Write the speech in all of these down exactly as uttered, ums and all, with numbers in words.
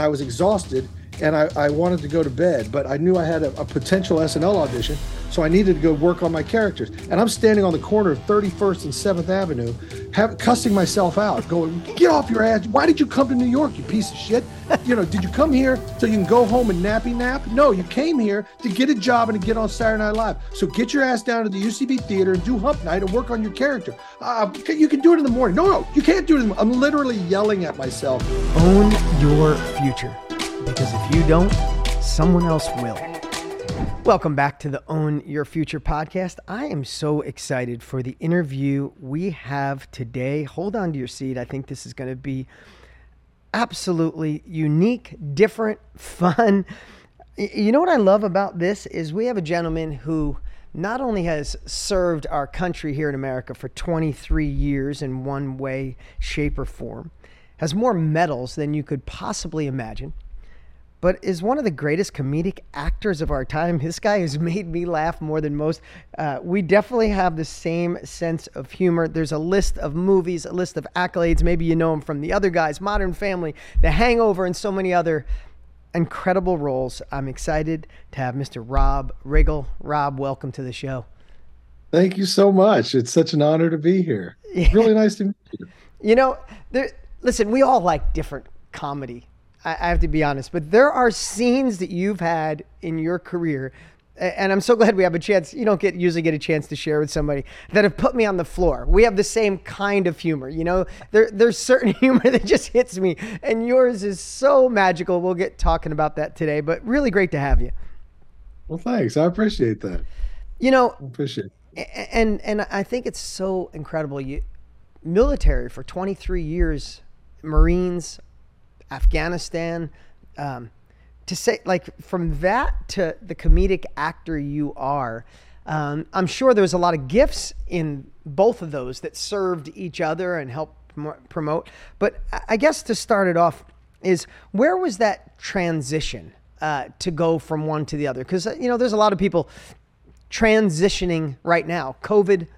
I was exhausted and I, I wanted to go to bed, but I knew I had a, a potential S N L audition, so I needed to go work on my characters. And I'm standing on the corner of thirty-first and seventh Avenue, have, cussing myself out, going, get off your ass. Why did you come to New York, you piece of shit? You know, did you come here so you can go home and nappy nap? No, you came here to get a job and to get on Saturday Night Live. So get your ass down to the U C B Theater and do Hump Night and work on your character. Uh, you can do it in the morning. No, no, you can't do it in the morning. I'm literally yelling at myself. Own your future, because if you don't, someone else will. Welcome back to the Own Your Future podcast. I am so excited for the interview we have today. Hold on to your seat. I think this is going to be absolutely unique, different, fun. You know what I love about this is we have a gentleman who not only has served our country here in America for twenty-three years in one way, shape, or form, has more medals than you could possibly imagine, but is one of the greatest comedic actors of our time. This guy has made me laugh more than most. Uh, we definitely have the same sense of humor. There's a list of movies, a list of accolades. Maybe you know him from The Other Guys, Modern Family, The Hangover, and so many other incredible roles. I'm excited to have Mister Rob Riggle. Rob, welcome to the show. Thank you so much. It's such an honor to be here. Yeah. Really nice to meet you. You know, there, listen, we all like different comedy. I, I have to be honest, but there are scenes that you've had in your career, and I'm so glad we have a chance. You don't get usually get a chance to share with somebody that have put me on the floor. We have the same kind of humor, you know. There, there's certain humor that just hits me, and yours is so magical. We'll get talking about that today, but really great to have you. Well, thanks. I appreciate that. You know, I appreciate it. And and I think it's so incredible. You military for twenty-three years, Marines, Afghanistan. Um, To say, like, from that to the comedic actor you are, um, I'm sure there was a lot of gifts in both of those that served each other and helped promote. But I guess to start it off is, where was that transition uh, to go from one to the other? Because, you know, there's a lot of people transitioning right now. COVID,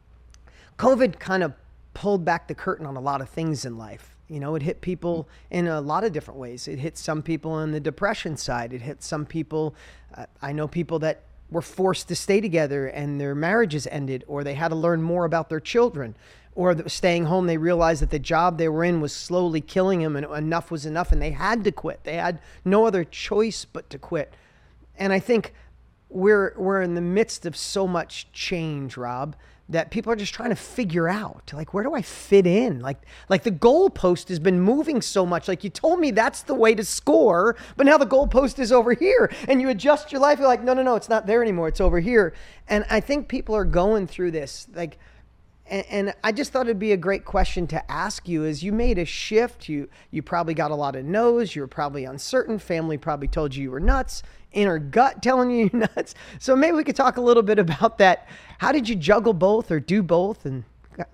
COVID kind of pulled back the curtain on a lot of things in life. You know, it hit people in a lot of different ways. It hit some people on the depression side. It hit some people. Uh, I know people that were forced to stay together and their marriages ended, or they had to learn more about their children, or that staying home, they realized that the job they were in was slowly killing them and enough was enough and they had to quit. They had no other choice but to quit. And I think we're we're in the midst of so much change, Rob, that people are just trying to figure out, like, where do I fit in? Like, like the goalpost has been moving so much. Like, you told me that's the way to score, but now the goalpost is over here, and you adjust your life. You're like, no, no, no, it's not there anymore. It's over here. And I think people are going through this, like, and, and I just thought it'd be a great question to ask you. As you made a shift, you you probably got a lot of no's. You were probably uncertain. Family probably told you you were nuts. Inner gut telling you you're nuts. So maybe we could talk a little bit about that. How did you juggle both or do both? And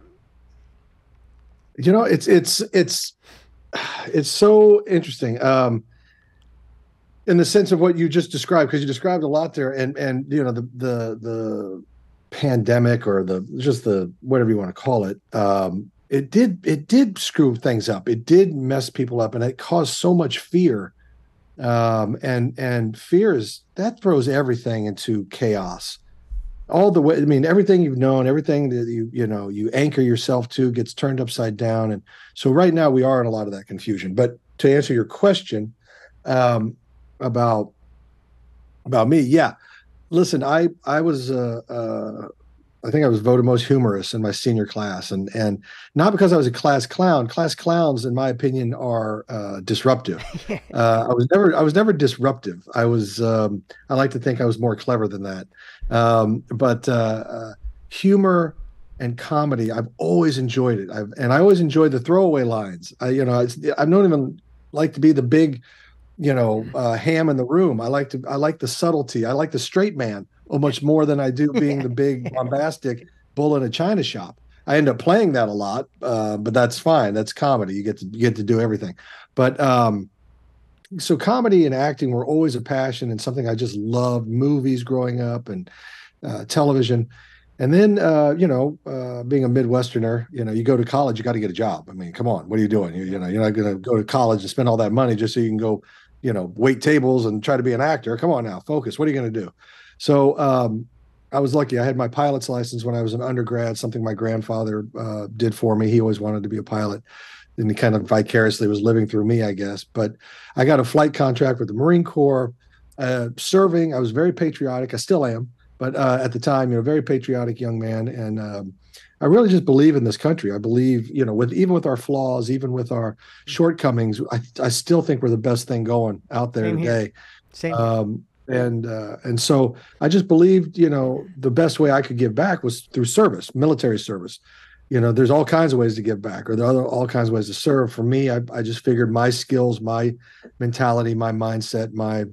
you know, it's it's it's it's so interesting um, in the sense of what you just described, because you described a lot there, and and you know the the the pandemic or the just the whatever you want to call it. Um, it did it did screw things up. It did mess people up, and it caused so much fear. Um, and, and fear is, that throws everything into chaos. All the way, I mean, everything you've known, everything that you, you know, you anchor yourself to gets turned upside down. And so right now we are in a lot of that confusion. But to answer your question, um, about, about me, yeah, listen, I, I was, uh, uh, I think I was voted most humorous in my senior class, and and not because I was a class clown. Class clowns, in my opinion, are uh, disruptive. uh, I was never I was never disruptive. I was um, I like to think I was more clever than that. Um, but uh, uh, humor and comedy, I've always enjoyed it. I've and I always enjoyed the throwaway lines. I you know I, I don't even like to be the big, you know, uh, ham in the room. I like to I like the subtlety. I like the straight man much more than I do being the big bombastic bull in a china shop. I end up playing that a lot, uh, but that's fine. That's comedy. You get to you get to do everything. But um, so comedy and acting were always a passion and something I just loved. Movies growing up and uh, television, And then, uh, you know, uh, being a Midwesterner, you know, you go to college, you got to get a job. I mean, come on, what are you doing? You, you know, you're not going to go to college and spend all that money just so you can go, you know, wait tables and try to be an actor. Come on now, focus. What are you going to do? So um, I was lucky. I had my pilot's license when I was an undergrad, something my grandfather uh, did for me. He always wanted to be a pilot, and he kind of vicariously was living through me, I guess. But I got a flight contract with the Marine Corps, uh, serving. I was very patriotic. I still am. But uh, at the time, you know, very patriotic young man, and um, I really just believe in this country. I believe, you know, with even with our flaws, even with our shortcomings, I, I still think we're the best thing going out there Same today. Here. Same. Um, and uh, and so I just believed, you know, the best way I could give back was through service, military service. You know, there's all kinds of ways to give back, or there are all kinds of ways to serve. For me, I, I just figured my skills, my mentality, my mindset, my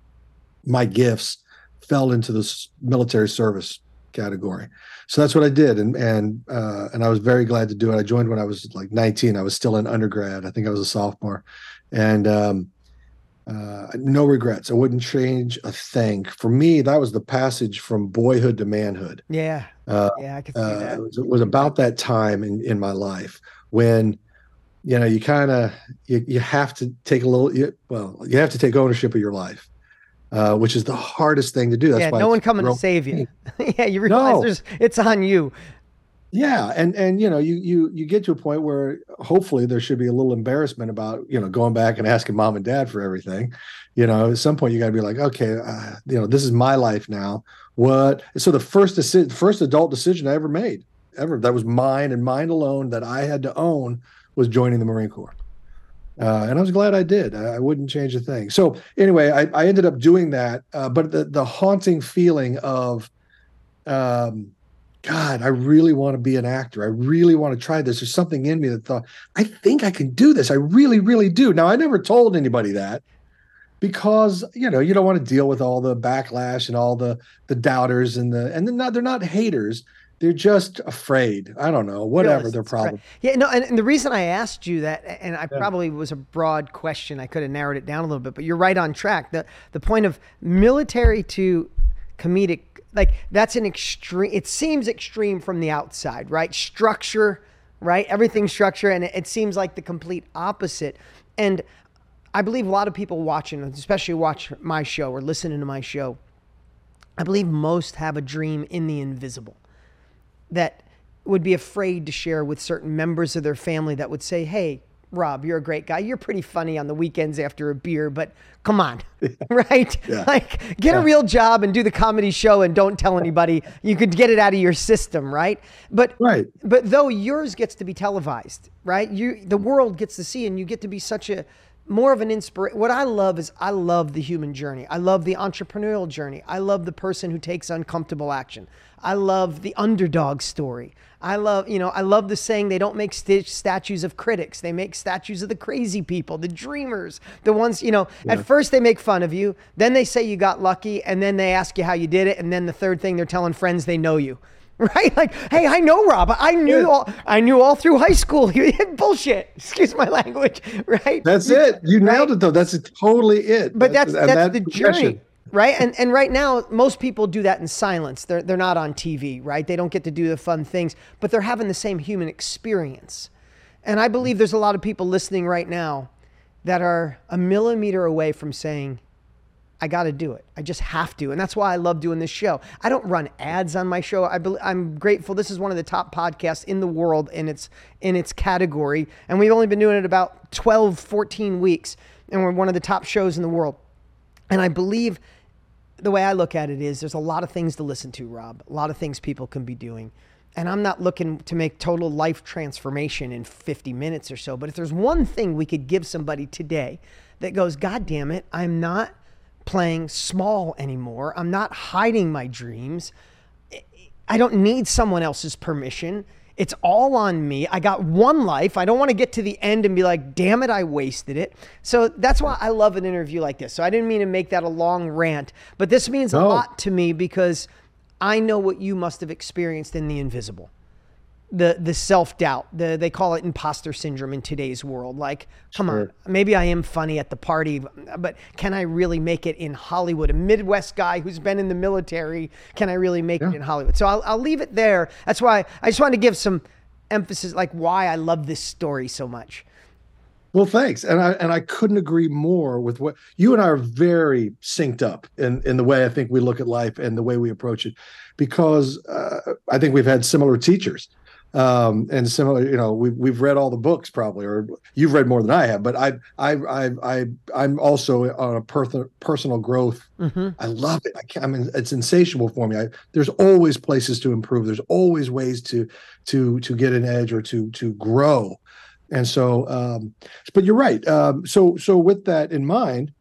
my gifts fell into this military service category. So that's what I did. And, and, uh, and I was very glad to do it. I joined when I was like nineteen. I was still in undergrad. I think I was a sophomore, and, um, uh, no regrets. I wouldn't change a thing. For me, that was the passage from boyhood to manhood. Yeah. Uh, yeah. I could see uh, that. It was, it was about that time in, in my life when, you know, you kind of, you, you have to take a little, you, well, you have to take ownership of your life. Uh, which is the hardest thing to do. That's yeah, why no one coming to save you. yeah, you realize no. there's it's on you. Yeah, and and you know, you you you get to a point where hopefully there should be a little embarrassment about, you know, going back and asking mom and dad for everything. You know, at some point you got to be like, okay, uh, you know, this is my life now. What? So the first decision, first adult decision I ever made, ever that was mine and mine alone, that I had to own, was joining the Marine Corps. Uh, and I was glad I did. I, I wouldn't change a thing. So anyway, I, I ended up doing that. Uh, but the, the haunting feeling of, um, God, I really want to be an actor. I really want to try this. There's something in me that thought, I think I can do this. I really, really do. Now, I never told anybody that because, you know, you don't want to deal with all the backlash and all the the doubters and the, and they're not, they're not haters. They're just afraid. I don't know, whatever their problem. Right. Yeah, no, and, and the reason I asked you that, and I Yeah. probably was a broad question, I could have narrowed it down a little bit, but you're right on track. The the point of military to comedic, like that's an extreme, it seems extreme from the outside, right? Structure, right? Everything structure, and it, it seems like the complete opposite. And I believe a lot of people watching, especially watch my show or listening to my show, I believe most have a dream in the invisible that would be afraid to share with certain members of their family that would say, hey, Rob, you're a great guy. You're pretty funny on the weekends after a beer, but come on, yeah. right? Yeah. Like get yeah. a real job and do the comedy show and don't tell anybody. You could get it out of your system, right? But right. but though yours gets to be televised, right? You the world gets to see, and you get to be such a more of an inspiration. What I love is I love the human journey. I love the entrepreneurial journey. I love the person who takes uncomfortable action. I love the underdog story. I love, you know, I love the saying they don't make st- statues of critics. They make statues of the crazy people, the dreamers, the ones, you know, yeah. At first they make fun of you. Then they say you got lucky. And then they ask you how you did it. And then the third thing, they're telling friends they know you. Right? Like, hey, I know Rob. I knew all I knew all through high school. Bullshit. Excuse my language. Right? That's it. You nailed right? it though. That's totally it. But that's that's, that's the journey. Right. And and right now, most people do that in silence. They're they're not on T V, right? They don't get to do the fun things, but they're having the same human experience. And I believe there's a lot of people listening right now that are a millimeter away from saying, I got to do it. I just have to. And that's why I love doing this show. I don't run ads on my show. I be, I'm grateful. This is one of the top podcasts in the world in its in its category. And we've only been doing it about twelve, fourteen weeks. And we're one of the top shows in the world. And I believe the way I look at it is there's a lot of things to listen to, Rob. A lot of things people can be doing. And I'm not looking to make total life transformation in fifty minutes or so. But if there's one thing we could give somebody today that goes, God damn it, I'm not playing small anymore. I'm not hiding my dreams. I don't need someone else's permission. It's all on me. I got one life. I don't want to get to the end and be like, damn it, I wasted it. So that's why I love an interview like this. So I didn't mean to make that a long rant, but this means no. a lot to me because I know what you must have experienced in the invisible. the the self-doubt. The they call it imposter syndrome in today's world. Like, come Sure. on, maybe I am funny at the party, but can I really make it in Hollywood? A Midwest guy who's been in the military, can I really make Yeah. it in Hollywood? So I'll I'll leave it there. That's why I just wanted to give some emphasis, like why I love this story so much. Well, thanks. And I and I couldn't agree more with what you and I are very synced up in, in the way I think we look at life and the way we approach it, because uh, I think we've had similar teachers um, and similar, you know, we've, we've read all the books probably, or you've read more than I have, but I, I, I, I, I'm also on a per- personal growth. Mm-hmm. I love it. I, can't, I mean, it's insatiable for me. I, there's always places to improve. There's always ways to, to, to get an edge or to, to grow. And so, um, but you're right. Um, so, so with that in mind,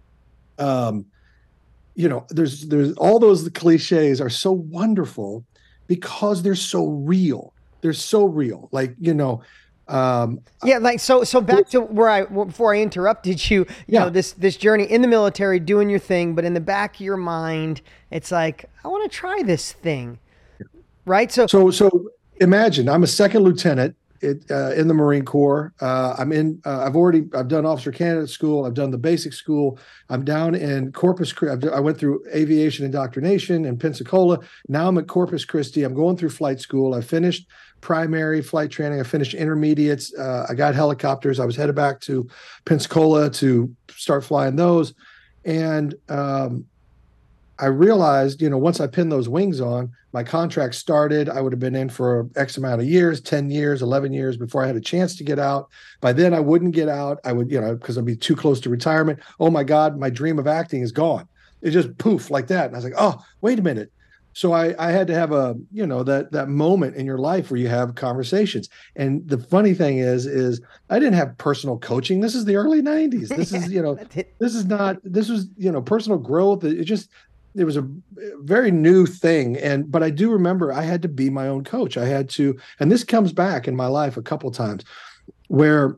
um, you know, there's, there's all those cliches are so wonderful because they're so real. They're so real. Like, you know, um, Yeah, like so. So back to where I before I interrupted you. You Yeah. know, this this journey in the military, doing your thing, but in the back of your mind, it's like I want to try this thing, right? So, so, so imagine I'm a second lieutenant it, uh, in the Marine Corps. Uh, I'm in, uh, I've already, I've done officer candidate school. I've done the basic school. I'm down in Corpus Christi. I went through aviation indoctrination in Pensacola. Now I'm at Corpus Christi. I'm going through flight school. I finished primary flight training. I finished intermediates. Uh, I got helicopters. I was headed back to Pensacola to start flying those. And, um, I realized, you know, once I pinned those wings on, my contract started. I would have been in for X amount of years, ten years, eleven years before I had a chance to get out. By then I wouldn't get out. I would, you know, because I'd be too close to retirement. Oh my God, my dream of acting is gone. It just poof like that. And I was like, oh, wait a minute. So I, I had to have a, you know, that that moment in your life where you have conversations. And the funny thing is, is I didn't have personal coaching. This is the early nineties. This is, you know, this is not, this was, you know, personal growth. It just, it was a very new thing. And, but I do remember I had to be my own coach. I had to, and this comes back in my life a couple of times where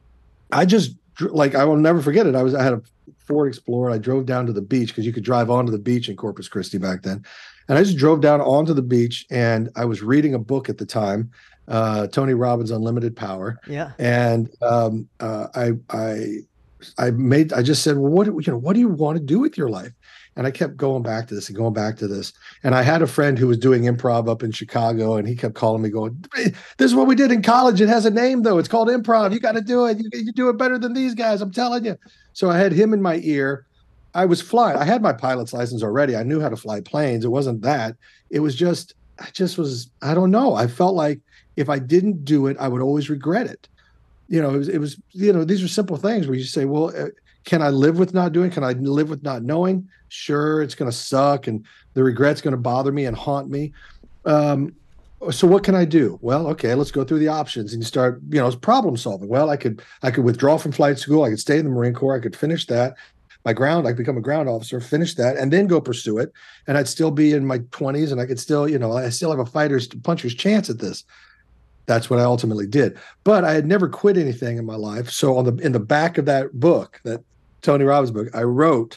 I just like, I will never forget it. I was, I had a Ford Explorer. I drove down to the beach because you could drive onto the beach in Corpus Christi back then. And I just drove down onto the beach and I was reading a book at the time, uh, Tony Robbins' Unlimited Power. Yeah. And um, uh, I, I, I made, I just said, well, what, you know, what do you want to do with your life? And I kept going back to this and going back to this. And I had a friend who was doing improv up in Chicago, and he kept calling me going, this is what we did in college. It has a name, though. It's called improv. You got to do it. You, you do it better than these guys. I'm telling you. So I had him in my ear. I was flying. I had my pilot's license already. I knew how to fly planes. It wasn't that. It was just, I just was, I don't know. I felt like if I didn't do it, I would always regret it. You know, it was, it was you know, these are simple things where you say, well, uh, can I live with not doing? Can I live with not knowing? Sure, it's going to suck, and the regret's going to bother me and haunt me. Um, so what can I do? Well, okay, let's go through the options, and you start, you know, problem solving. Well, I could, I could withdraw from flight school. I could stay in the Marine Corps. I could finish that. My ground, I could become a ground officer, finish that, and then go pursue it. And I'd still be in my twenties, and I could still, you know, I still have a fighter's puncher's chance at this. That's what I ultimately did. But I had never quit anything in my life. So on the in the back of that book, that Tony Robbins book, I wrote,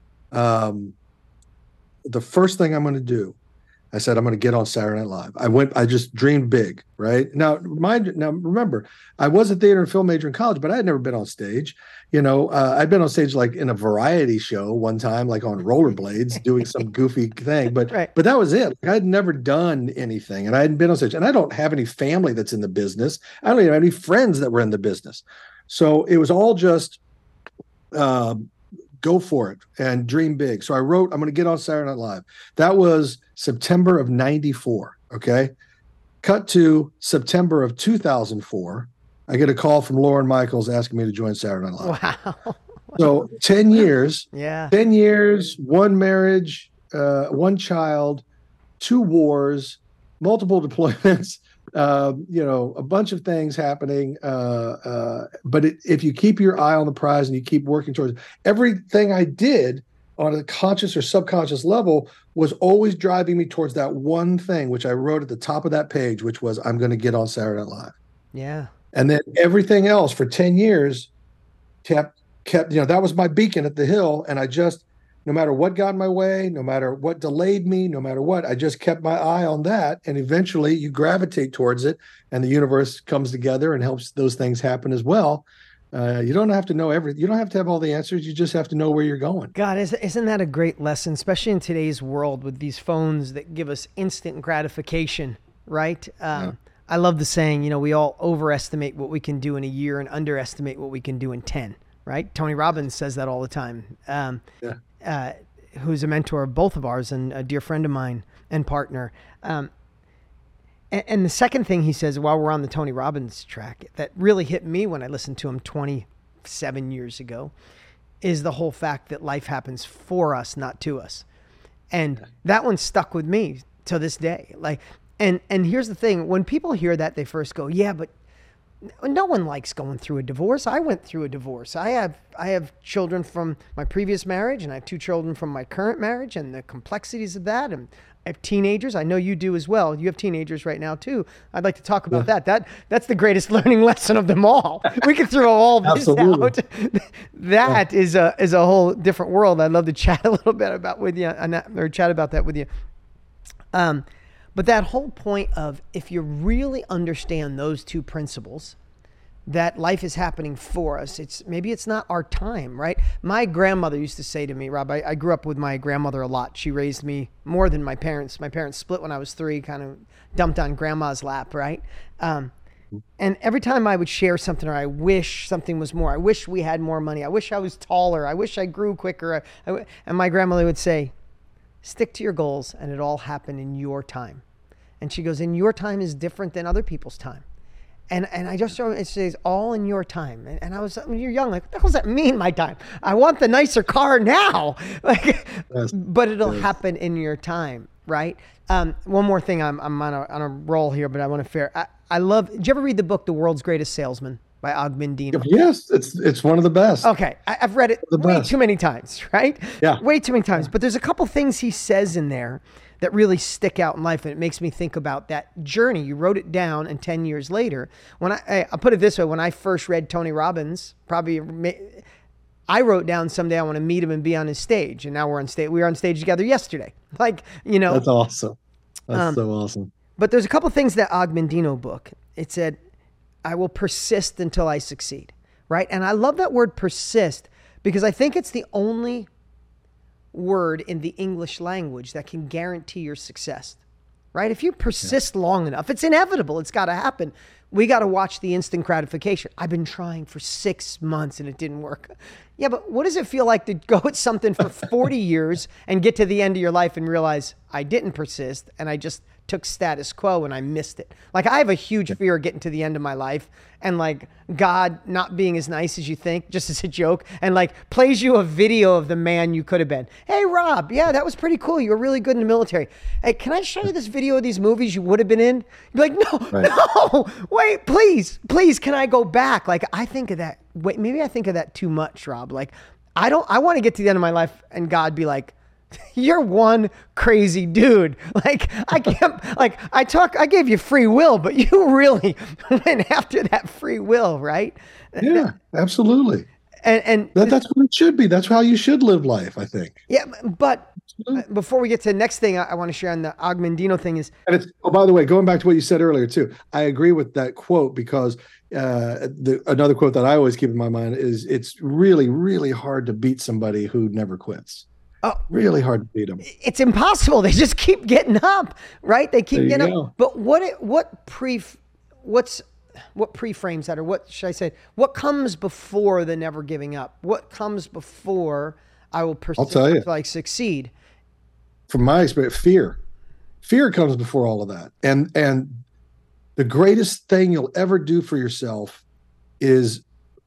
um, the first thing I'm going to do, I said, I'm going to get on Saturday Night Live. I went, I just dreamed big, right? Now, mind, now remember, I was a theater and film major in college, but I had never been on stage. You know, uh, I'd been on stage like in a variety show one time, like on rollerblades, doing some goofy thing. But Right. but that was it. Like, I had never done anything, and I hadn't been on stage. And I don't have any family that's in the business. I don't even have any friends that were in the business. So it was all just uh, go for it and dream big. So I wrote, I'm going to get on Saturday Night Live. That was September of ninety-four. Okay. Cut to September of two thousand four. I get a call from Lorne Michaels asking me to join Saturday Night Live. Wow. So ten years, Yeah. ten years, one marriage, uh, one child, two wars, multiple deployments, uh, you know, a bunch of things happening. Uh, uh, but it, if you keep your eye on the prize and you keep working towards everything I did on a conscious or subconscious level was always driving me towards that one thing, which I wrote at the top of that page, which was, I'm going to get on Saturday Night Live. Yeah. And then everything else for ten years kept, kept, you know, that was my beacon at the hill. And I just, no matter what got in my way, no matter what delayed me, no matter what, I just kept my eye on that. And eventually you gravitate towards it and the universe comes together and helps those things happen as well. Uh, you don't have to know everything. You don't have to have all the answers. You just have to know where you're going. God, isn't that a great lesson, especially in today's world with these phones that give us instant gratification, right? Um, yeah. I love the saying, you know, we all overestimate what we can do in a year and underestimate what we can do in ten, right? Tony Robbins says that all the time, um, yeah. uh, who's a mentor of both of ours and a dear friend of mine and partner. Um, and, and the second thing he says, while we're on the Tony Robbins track, that really hit me when I listened to him twenty-seven years ago, is the whole fact that life happens for us, not to us. And yeah. that one stuck with me to this day. Like, And and here's the thing, when people hear that, they first go, yeah, but no one likes going through a divorce. I went through a divorce. I have I have children from my previous marriage, and I have two children from my current marriage, and the complexities of that. And I have teenagers. I know you do as well. You have teenagers right now too. I'd like to talk about yeah. that. That that's the greatest learning lesson of them all. We could throw all this out. That yeah. is a is a whole different world. I'd love to chat a little bit about with you, or chat about that with you. Um. But that whole point of, if you really understand those two principles, that life is happening for us, it's maybe it's not our time, right? My grandmother used to say to me, Rob, I, I grew up with my grandmother a lot. She raised me more than my parents. My parents split when I was three, kind of dumped on grandma's lap, right? Um, and every time I would share something, or I wish something was more, I wish we had more money, I wish I was taller, I wish I grew quicker, I, I, and my grandmother would say, stick to your goals, and it all happened in your time. And she goes, and your time is different than other people's time. And and I just, it says, all in your time. And, and I was, I mean, you're young, like, what the hell does that mean, my time? I want the nicer car now. Like, yes. But it'll yes. happen in your time, right? Um, one more thing, I'm I'm on a, on a roll here, but I want to fair. I, I love, did you ever read the book, The World's Greatest Salesman by Og Mandino? Yes, it's it's one of the best. Okay, I, I've read it way best. too many times, right? Yeah. Way too many times. But there's a couple things he says in there that really stick out in life, and it makes me think about that journey. You wrote it down, and ten years later, when I, I'll put it this way, when I first read Tony Robbins, probably I wrote down someday I want to meet him and be on his stage, and now we're on stage. We were on stage together yesterday. Like, you know. That's awesome. That's um, so awesome. But there's a couple things that Og Mandino book. It said, I will persist until I succeed, right? And I love that word persist, because I think it's the only word in the English language that can guarantee your success, right? If you persist yeah. long enough, it's inevitable. It's got to happen. We got to watch the instant gratification. I've been trying for six months and it didn't work. Yeah, but what does it feel like to go at something for forty years and get to the end of your life and realize I didn't persist and I just took status quo and I missed it? Like, I have a huge fear of getting to the end of my life and like God not being as nice as you think, just as a joke, and like plays you a video of the man you could have been. Hey, Rob, yeah, that was pretty cool. You were really good in the military. Hey, can I show you this video of these movies you would have been in? You're like, no, right. no, wait, please, please, can I go back? Like, I think of that. Wait, maybe I think of that too much, Rob. Like, I don't, I want to get to the end of my life and God be like, you're one crazy dude. Like, I can't, like, I talk, I gave you free will, but you really went after that free will, right? Yeah, absolutely. And, and that, that's what it should be. That's how you should live life, I think. Yeah. But absolutely. Before we get to the next thing I, I want to share on the Og Mandino thing is, and it's, oh, by the way, going back to what you said earlier too, I agree with that quote, because uh, the, another quote that I always keep in my mind is, it's really, really hard to beat somebody who never quits. Oh, really hard to beat them. It's impossible. They just keep getting up, right? They keep getting go. up. But what it, what pre what's what pre-frames that, or what should I say? What comes before the never giving up? What comes before I will persist until I succeed? From my experience, fear. Fear comes before all of that. And and the greatest thing you'll ever do for yourself is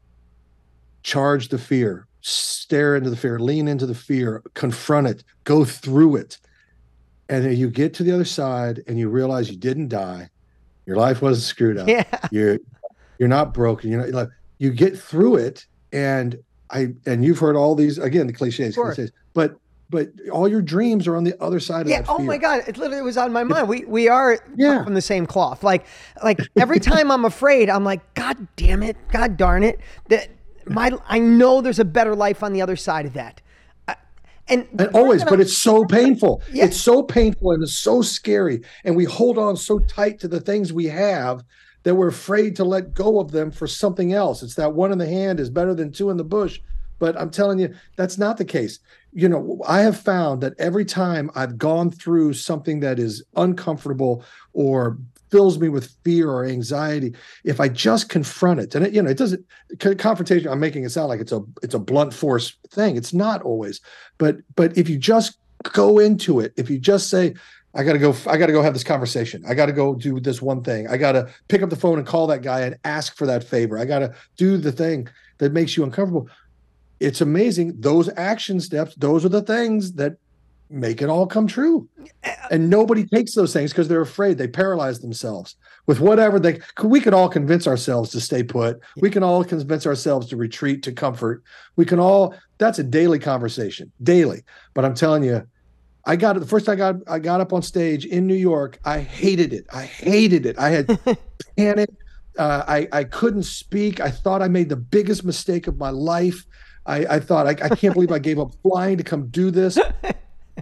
charge the fear. Stare into the fear, lean into the fear, confront it, go through it. And then you get to the other side and you realize you didn't die. Your life wasn't screwed up. Yeah. You're you're not broken. You're not, like, you get through it. And I and you've heard all these, again, the cliches, cliches, but but all your dreams are on the other side of yeah, that fear. Oh my God. It literally was on my mind. We we are yeah. from the same cloth. Like like every time I'm afraid, I'm like, God damn it, God darn it. That My, I know there's a better life on the other side of that. I, And, and always, but it's so painful. Yeah. It's so painful and it's so scary. And we hold on so tight to the things we have that we're afraid to let go of them for something else. It's that one in the hand is better than two in the bush. But I'm telling you, that's not the case. You know, I have found that every time I've gone through something that is uncomfortable or fills me with fear or anxiety, if I just confront it, and it, you know, it doesn't confrontation. I'm making it sound like it's a it's a blunt force thing. It's not always, but but if you just go into it, if you just say, I got to go, I got to go have this conversation. I got to go do this one thing. I got to pick up the phone and call that guy and ask for that favor. I got to do the thing that makes you uncomfortable. It's amazing. Those action steps, those are the things that make it all come true. And nobody takes those things because they're afraid. They paralyze themselves with whatever they, we can all convince ourselves to stay put. We can all convince ourselves to retreat to comfort. We can all, that's a daily conversation, daily. But I'm telling you, I got it. The first I got, I got up on stage in New York. I hated it. I hated it. I had panic. Uh, I, I couldn't speak. I thought I made the biggest mistake of my life. I, I thought, I, I can't believe I gave up flying to come do this. It,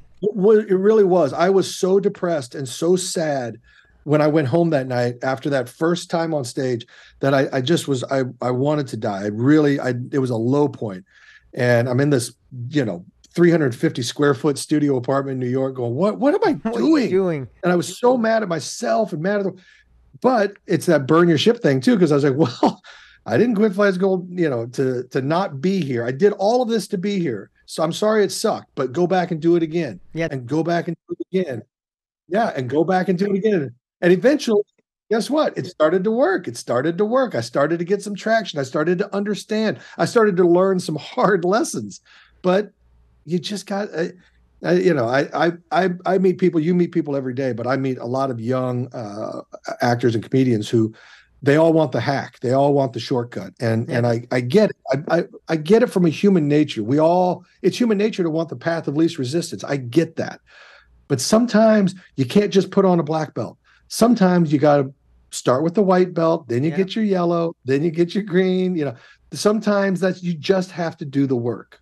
it really was. I was so depressed and so sad when I went home that night after that first time on stage that I, I just was, I, I wanted to die. I really, I, it was a low point. And I'm in this, you know, three hundred fifty square foot studio apartment in New York going, what, what am I doing? What are you doing? And I was so mad at myself and mad at the, but it's that burn your ship thing too. Cause I was like, well, I didn't quit Flight School, you know, to, to not be here. I did all of this to be here. So I'm sorry it sucked, but go back and do it again. Yeah. And go back and do it again. Yeah. And go back and do it again. And eventually, guess what? It started to work. It started to work. I started to get some traction. I started to understand. I started to learn some hard lessons, but you just got, uh, uh, you know, I, I, I, I meet people, you meet people every day, but I meet a lot of young uh, actors and comedians who, they all want the hack. They all want the shortcut. And yeah. and I, I get it. I, I, I get it from a human nature. We all, it's human nature to want the path of least resistance. I get that. But sometimes you can't just put on a black belt. Sometimes you got to start with the white belt, then you yeah. get your yellow, then you get your green. You know, sometimes that's, you just have to do the work.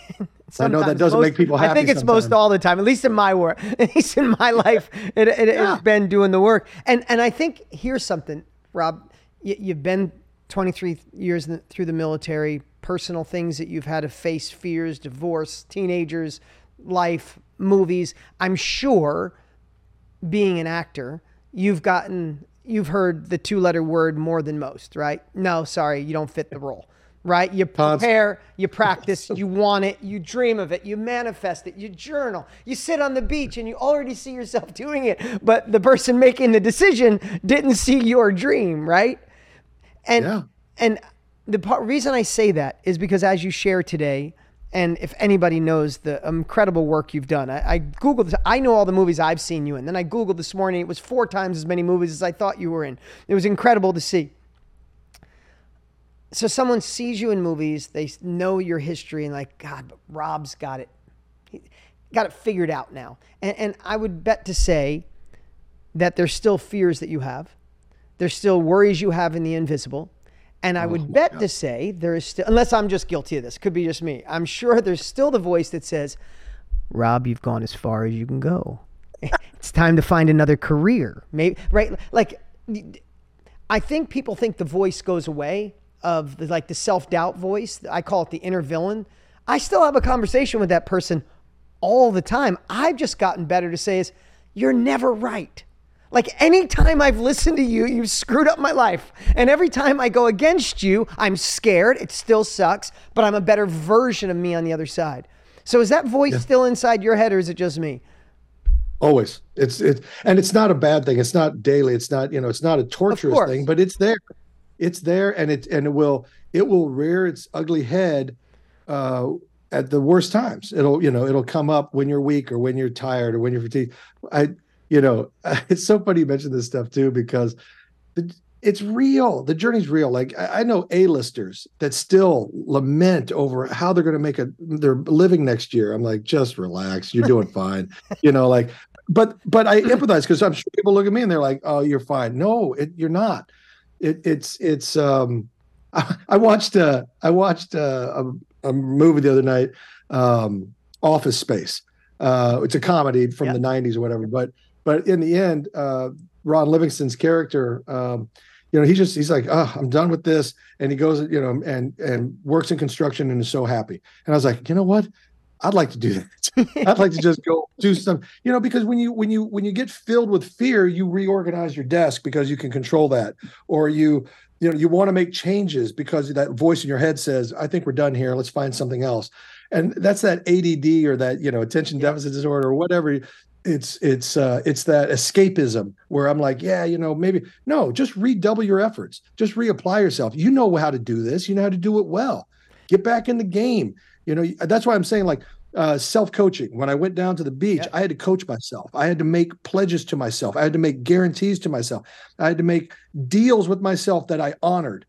I know that doesn't most, make people happy. I think it's sometimes. most all the time, at least in my work, at least in my life, it, it, yeah. it's been doing the work. And, and I think here's something, Rob. You've been twenty-three years through the military, personal things that you've had to face, fears, divorce, teenagers, life, movies. I'm sure being an actor, you've gotten, you've heard the two-letter word more than most, right? No, sorry, you don't fit the role, right? You prepare, you practice, you want it, you dream of it, you manifest it, you journal, you sit on the beach and you already see yourself doing it, but the person making the decision didn't see your dream, right? And yeah. and the part, reason I say that is because as you share today, and if anybody knows the incredible work you've done, I, I Googled, I know all the movies I've seen you in. Then I Googled this morning, it was four times as many movies as I thought you were in. It was incredible to see. So someone sees you in movies, they know your history and like, God, but Rob's got it, he got it figured out now. And, and I would bet to say that there's still fears that you have. There's still worries you have in the invisible. And I would oh bet God. to say there is still, unless I'm just guilty of this, could be just me. I'm sure there's still the voice that says, Rob, you've gone as far as you can go. It's time to find another career. Maybe, right? Like, I think people think the voice goes away of the, like the self-doubt voice. I call it the inner villain. I still have a conversation with that person all the time. I've just gotten better to say is, you're never right. Like anytime I've listened to you, you've screwed up my life. And every time I go against you, I'm scared. It still sucks, but I'm a better version of me on the other side. So is that voice yeah. still inside your head or is it just me? Always. It's it, and it's not a bad thing. It's not daily. It's not, you know, it's not a torturous thing, but it's there. It's there and it and it will it will rear its ugly head uh, at the worst times. It'll, you know, it'll come up when you're weak or when you're tired or when you're fatigued. I You know, it's so funny you mention this stuff too, because it's real. The journey's real. Like I know A-listers that still lament over how they're going to make a their living next year. I'm like, just relax. You're doing fine. You know, like, but but I empathize because I'm sure people look at me and they're like, oh, you're fine. No, it, you're not. It, it's it's. Um, I, I watched uh, I watched uh, a, a movie the other night. Um, Office Space. Uh, it's a comedy from Yeah. the nineties or whatever. But but in the end, uh, Ron Livingston's character, um, you know, he just he's like, oh, I'm done with this, and he goes, you know, and and works in construction and is so happy. And I was like, you know what? I'd like to do that. I'd like to just go do some, you know, because when you when you when you get filled with fear, you reorganize your desk because you can control that, or you you know you want to make changes because that voice in your head says, I think we're done here. Let's find something else. And that's that A D D or that, you know, attention deficit disorder or whatever. It's it's uh, it's that escapism where I'm like, yeah, you know, maybe no, just redouble your efforts, just reapply yourself. You know how to do this. You know how to do it well. Get back in the game. You know, that's why I'm saying like uh, self-coaching. When I went down to the beach, Yeah. I had to coach myself. I had to make pledges to myself. I had to make guarantees to myself. I had to make deals with myself that I honored.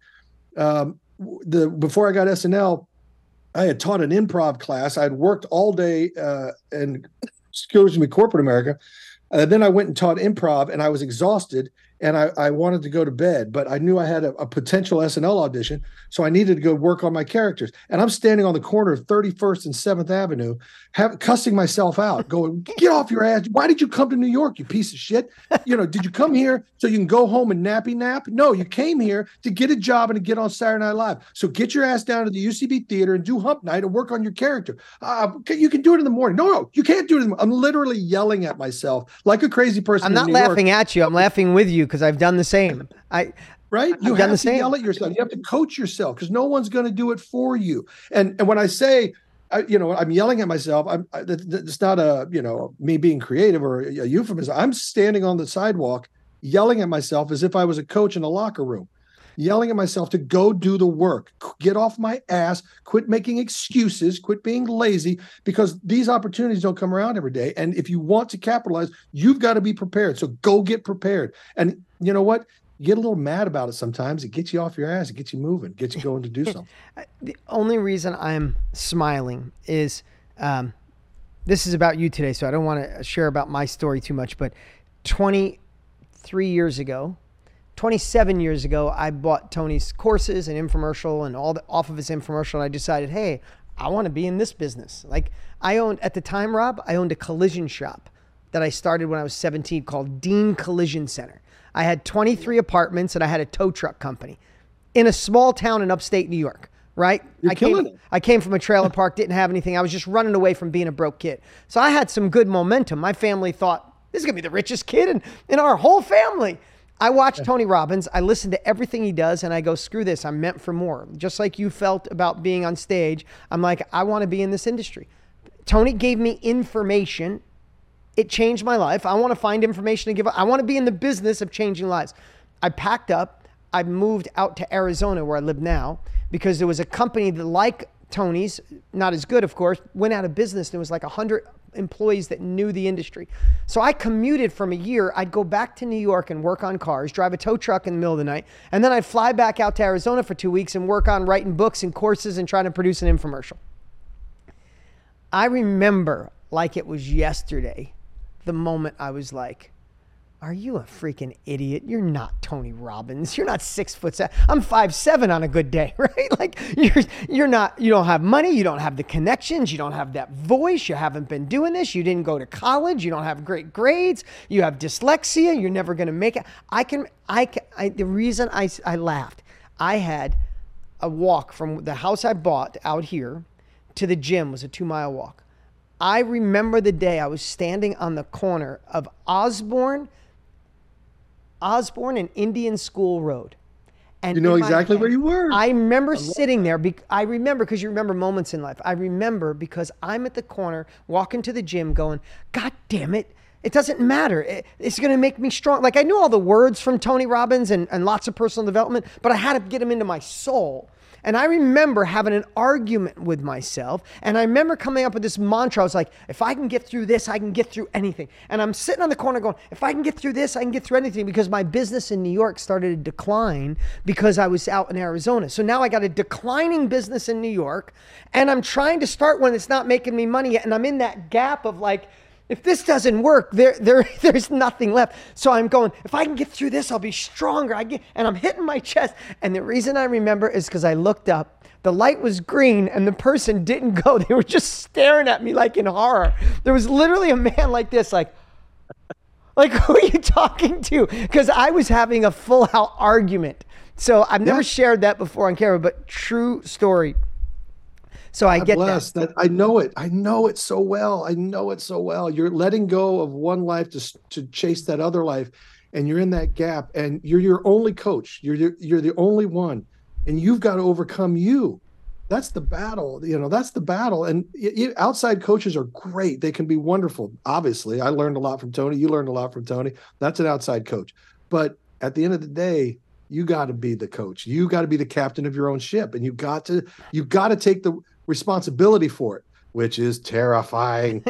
Um, the before I got S N L, I had taught an improv class. I had worked all day uh, in, excuse me, corporate America. Uh, then I went and taught improv, and I was exhausted, and I, I wanted to go to bed, but I knew I had a, a potential S N L audition, so I needed to go work on my characters. And I'm standing on the corner of thirty-first and seventh Avenue, have, cussing myself out, going, get off your ass. Why did you come to New York, you piece of shit? You know, did you come here so you can go home and nappy nap? No, you came here to get a job and to get on Saturday Night Live. So get your ass down to the U C B Theater and do hump night and work on your character. Uh, you can do it in the morning. No, no, you can't do it in the morning. I'm literally yelling at myself like a crazy person. I'm not laughing at you. I'm laughing with you because I've done the same. I Right? You I've have done the to same. yell at yourself. You have to coach yourself because no one's going to do it for you. And and when I say, I, you know, I'm yelling at myself, I'm, I, it's not a, you know, me being creative or a, a euphemism. I'm standing on the sidewalk yelling at myself as if I was a coach in a locker room, yelling at myself to go do the work, get off my ass, quit making excuses, quit being lazy, because these opportunities don't come around every day. And if you want to capitalize, you've got to be prepared. So go get prepared. And you know what? You get a little mad about it sometimes. It gets you off your ass. It gets you moving. It gets you going to do something. The only reason I'm smiling is um, this is about you today, so I don't want to share about my story too much. But twenty-three years ago, twenty-seven years ago, I bought Tony's courses and infomercial and all the, off of his infomercial, and I decided, hey, I want to be in this business. Like I owned at the time, Rob, I owned a collision shop that I started when I was seventeen called Dean Collision Center. I had twenty-three apartments and I had a tow truck company in a small town in upstate New York, right? You're I came, killing it. I came from a trailer park, didn't have anything. I was just running away from being a broke kid. So I had some good momentum. My family thought, this is going to be the richest kid in, in our whole family. I watch Tony Robbins. I listen to everything he does and I go, screw this. I'm meant for more. Just like you felt about being on stage. I'm like, I want to be in this industry. Tony gave me information. It changed my life. I want to find information to give. I want to be in the business of changing lives. I packed up. I moved out to Arizona where I live now because there was a company that, like Tony's, not as good, of course, went out of business. There was like one hundred employees that knew the industry. So I commuted from a year. I'd go back to New York and work on cars, drive a tow truck in the middle of the night, and then I'd fly back out to Arizona for two weeks and work on writing books and courses and trying to produce an infomercial. I remember like it was yesterday, the moment I was like, are you a freaking idiot? You're not Tony Robbins. You're not six foot seven. I'm five seven on a good day, right? Like you're you're not, you don't have money, you don't have the connections, you don't have that voice, you haven't been doing this, you didn't go to college, you don't have great grades, you have dyslexia, you're never gonna make it. I can I can I, the reason I I laughed, I had a walk from the house I bought out here to the gym was a two mile walk. I remember the day I was standing on the corner of Osborne, Osborne and Indian School Road. And You know in my exactly head, where you were. I remember sitting there. Be- I remember because you remember moments in life. I remember because I'm at the corner walking to the gym going, God damn it. It doesn't matter. It, it's going to make me strong. Like I knew all the words from Tony Robbins and, and lots of personal development, but I had to get them into my soul. And I remember having an argument with myself. And I remember coming up with this mantra. I was like, if I can get through this, I can get through anything. And I'm sitting on the corner going, if I can get through this, I can get through anything, because my business in New York started to decline because I was out in Arizona. So now I got a declining business in New York and I'm trying to start one that's not making me money yet. And I'm in that gap of like, if this doesn't work, there, there, there's nothing left. So I'm going, if I can get through this, I'll be stronger. I get, and I'm hitting my chest. And the reason I remember is because I looked up The light was green and the person didn't go. They were just staring at me like in horror. There was literally a man like this, like, like, who are you talking to? Because I was having a full out argument. So I've never yeah. shared that before on camera, but true story. So I God get bless. that. that. I know it. I know it so well. I know it so well. You're letting go of one life to, to chase that other life. And you're in that gap and you're your only coach. You're, you're, you're the only one. And you've got to overcome you. That's the battle. You know, that's the battle. And it, outside coaches are great. They can be wonderful. Obviously, I learned a lot from Tony. You learned a lot from Tony. That's an outside coach. But at the end of the day, you got to be the coach. You got to be the captain of your own ship. And you got to, you got to take the responsibility for it, which is terrifying.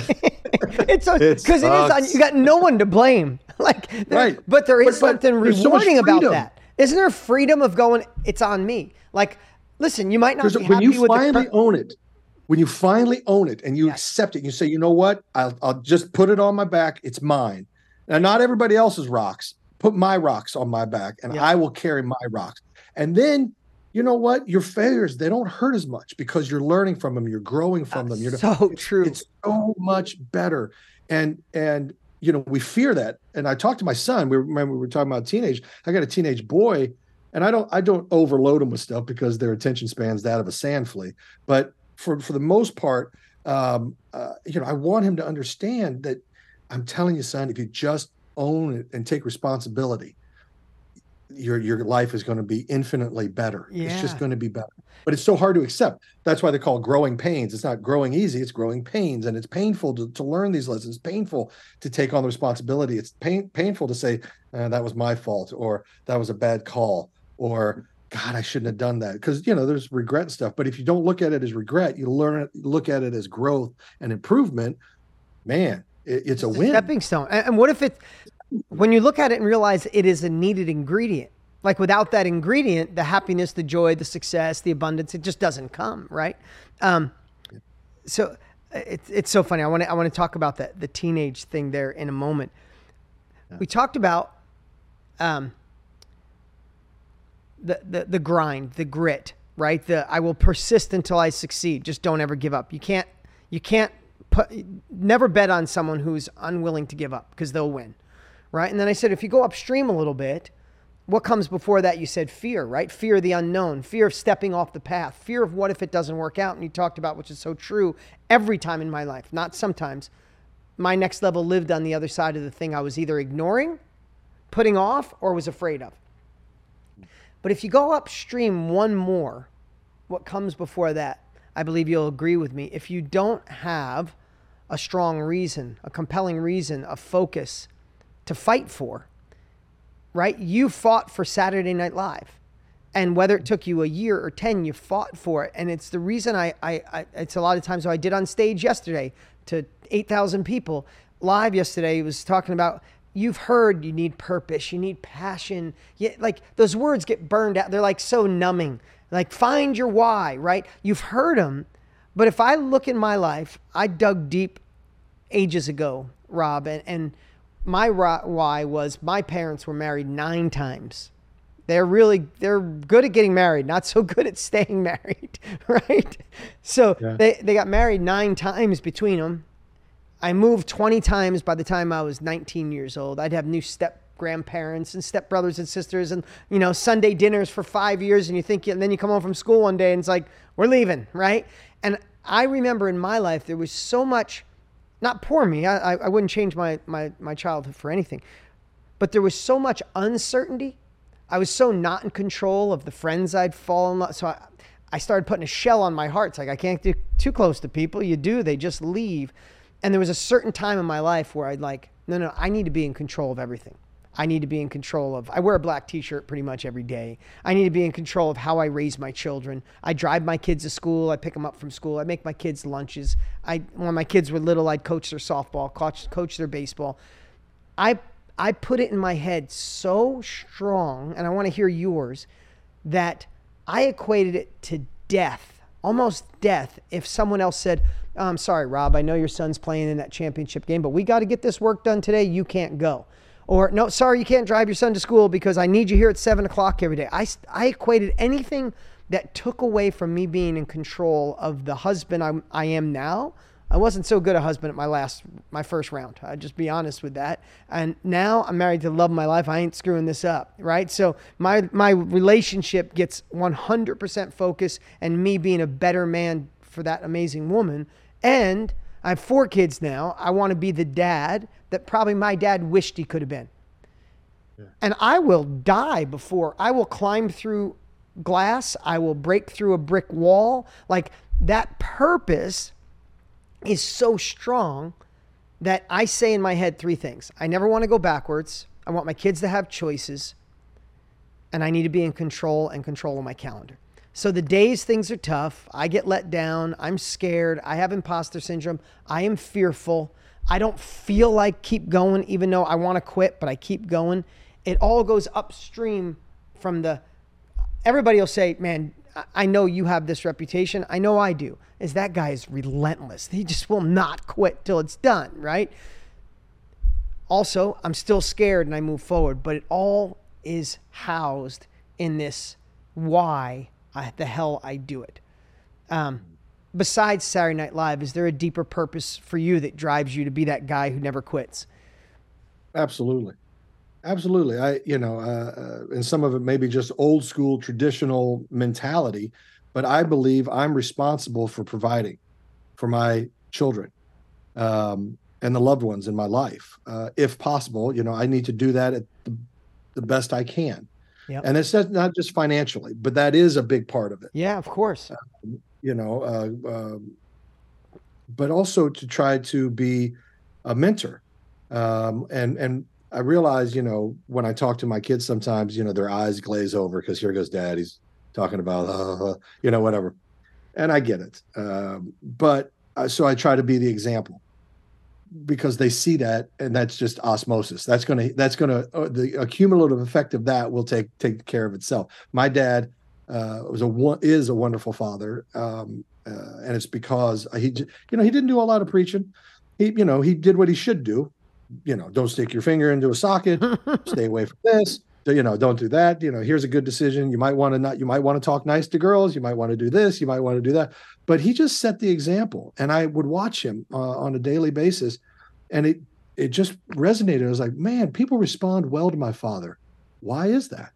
It's because it, it is on, you got no one to blame. Like, right. But there is but, but something rewarding so about that. Isn't there freedom of going, it's on me? Like, listen, you might not There's be a, when happy you with finally the own it, when you finally own it and you yes. accept it, you say, you know what? I'll, I'll just put it on my back. It's mine. Now, not everybody else's rocks. Put my rocks on my back and yeah. I will carry my rocks. And then, you know what? Your failures, they don't hurt as much because you're learning from them. You're growing from That's them. You're so it's, true. It's so much better. And, and, you know, we fear that. And I talked to my son. We remember we were talking about teenage. I got a teenage boy, and I don't I don't overload them with stuff because their attention span's that of a sand flea. But for for the most part, um, uh, you know, I want him to understand that I'm telling you, son, if you just own it and take responsibility, your your life is going to be infinitely better. Yeah. It's just going to be better. But it's so hard to accept. That's why they're called growing pains. It's not growing easy, it's growing pains. And it's painful to, to learn these lessons. It's painful to take on the responsibility. It's pain, painful to say, uh, that was my fault, or that was a bad call, or God, I shouldn't have done that. Because, you know, there's regret and stuff. But if you don't look at it as regret, you learn it, look at it as growth and improvement, man, it, it's, it's a a win. Stepping stone. And what if it, when you look at it and realize it is a needed ingredient? Like without that ingredient, the happiness, the joy, the success, the abundance, it just doesn't come, right? Um, so it's it's so funny. I want to I want to talk about that the teenage thing there in a moment. Yeah. We talked about um, the, the the grind, the grit, right? The I will persist until I succeed. Just don't ever give up. You can't you can't put never bet on someone who's unwilling to give up because they'll win, right? And then I said if you go upstream a little bit. What comes before that? You said fear, right? Fear of the unknown, fear of stepping off the path, fear of what if it doesn't work out. And you talked about, which is so true every time in my life, not sometimes. My next level lived on the other side of the thing I was either ignoring, putting off, or was afraid of. But if you go upstream one more, what comes before that? I believe you'll agree with me. If you don't have a strong reason, a compelling reason, a focus to fight for, right? You fought for Saturday Night Live. And whether it took you a year or ten, you fought for it. And it's the reason I, I, I it's a lot of times what I did on stage yesterday to eight thousand people live yesterday was talking about, you've heard you need purpose, you need passion. Yeah, like those words get burned out. They're like so numbing. Like find your why, right? You've heard them. But if I look in my life, I dug deep ages ago, Rob, and, and my why was my parents were married nine times. They're really, they're good at getting married, not so good at staying married, right? So yeah. they, they got married nine times between them. I moved twenty times by the time I was nineteen years old. I'd have new step grandparents and step brothers and sisters and, you know, Sunday dinners for five years. And you think, and then you come home from school one day and it's like, we're leaving, right? And I remember in my life, there was so much. Not poor me. I, I wouldn't change my, my, my childhood for anything. But there was so much uncertainty. I was so not in control of the friends I'd fall in love. So I, I started putting a shell on my heart. It's like, I can't get too close to people. You do, they just leave. And there was a certain time in my life where I'd like, no, no, I need to be in control of everything. I need to be in control of, I wear a black t-shirt pretty much every day. I need to be in control of how I raise my children. I drive my kids to school. I pick them up from school. I make my kids lunches. I, when my kids were little, I'd coach their softball, coach, coach their baseball. I, I put it in my head so strong, and I want to hear yours, that I equated it to death, almost death. If someone else said, oh, I'm sorry, Rob, I know your son's playing in that championship game, but we got to get this work done today. You can't go. Or, no, sorry, you can't drive your son to school because I need you here at seven o'clock every day. I, I equated anything that took away from me being in control of the husband I'm, I am now. I wasn't so good a husband at my last, my first round. I'll just be honest with that. And now I'm married to the love of my life. I ain't screwing this up, right? So my my relationship gets one hundred percent focus and me being a better man for that amazing woman. And I have four kids now. I want to be the dad that probably my dad wished he could have been. Yeah. And I will die before, I will climb through glass. I will break through a brick wall. Like, that purpose is so strong that I say in my head three things. I never want to go backwards. I want my kids to have choices. And I need to be in control and control of my calendar. So the days things are tough, I get let down, I'm scared, I have imposter syndrome, I am fearful, I don't feel like keep going even though I want to quit, but I keep going. It all goes upstream from the, everybody will say, man, I know you have this reputation. I know I do. Is that guy is relentless. He just will not quit till it's done, right? Also, I'm still scared and I move forward, but it all is housed in this why I, the hell I do it. Um, besides Saturday Night Live, is there a deeper purpose for you that drives you to be that guy who never quits? Absolutely. Absolutely. I, you know, uh, uh, and some of it may be just old school traditional mentality, but I believe I'm responsible for providing for my children um, and the loved ones in my life. Uh, if possible, you know, I need to do that at the, the best I can. Yep. And it's not, not just financially, but that is a big part of it. Yeah, of course. Uh, you know, uh, um, but also to try to be a mentor. Um, and, and, I realize, you know, when I talk to my kids, sometimes, you know, their eyes glaze over because here goes dad. He's talking about, uh, you know, whatever. And I get it. Um, but uh, so I try to be the example because they see that, and that's just osmosis. That's going to, that's going to, uh, the cumulative effect of that will take, take care of itself. My dad uh, was a, is a wonderful father. Um, uh, and it's because he, you know, he didn't do a lot of preaching. He, you know, he did what he should do. You know, don't stick your finger into a socket, stay away from this, you know, don't do that. You know, here's a good decision. You might want to not, you might want to talk nice to girls. You might want to do this. You might want to do that. But he just set the example. And I would watch him uh, on a daily basis. And it, it just resonated. I was like, man, people respond well to my father. Why is that?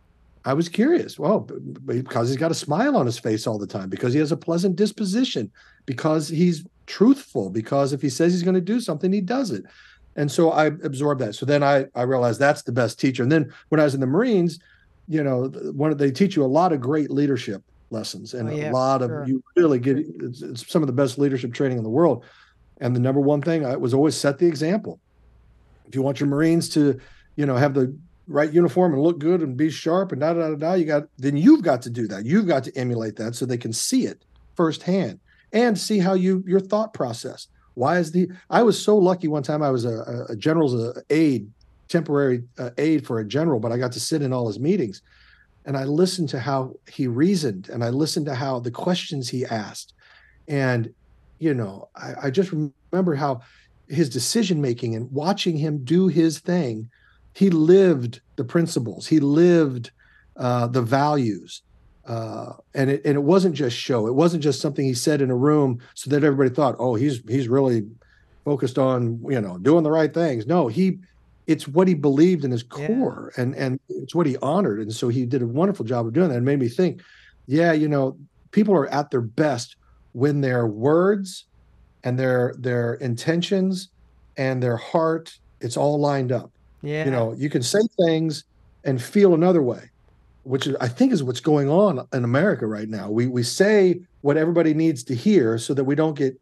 I was curious. Well, because he's got a smile on his face all the time, because he has a pleasant disposition, because he's truthful, because if he says he's going to do something, he does it. And so I absorbed that. So then I, I realized that's the best teacher. And then when I was in the Marines, you know, one of, they teach you a lot of great leadership lessons, and oh, yeah, a lot of, sure. you really get, it's, it's some of the best leadership training in the world. And the number one thing I was always set the example. If you want your Marines to, you know, have the right uniform and look good and be sharp and da, da, da, da, you got, then you've got to do that. You've got to emulate that so they can see it firsthand and see how you, your thought process. Why is the, I was so lucky one time I was a, a general's a aide, temporary uh, aide for a general, but I got to sit in all his meetings and I listened to how he reasoned, and I listened to how the questions he asked. And, you know, I, I just remember how his decision-making and watching him do his thing, he lived the principles, he lived uh, the values. Uh, and it and it wasn't just show. It wasn't just something he said in a room so that everybody thought, oh, he's he's really focused on, you know, doing the right things. No, he, it's what he believed in his core, yeah. and and it's what he honored. And so he did a wonderful job of doing that. And made me think, yeah, you know, people are at their best when their words and their their intentions and their heart, it's all lined up. Yeah, you know, you can say things and feel another way, which is, I think, is what's going on in America right now. We we say what everybody needs to hear so that we don't get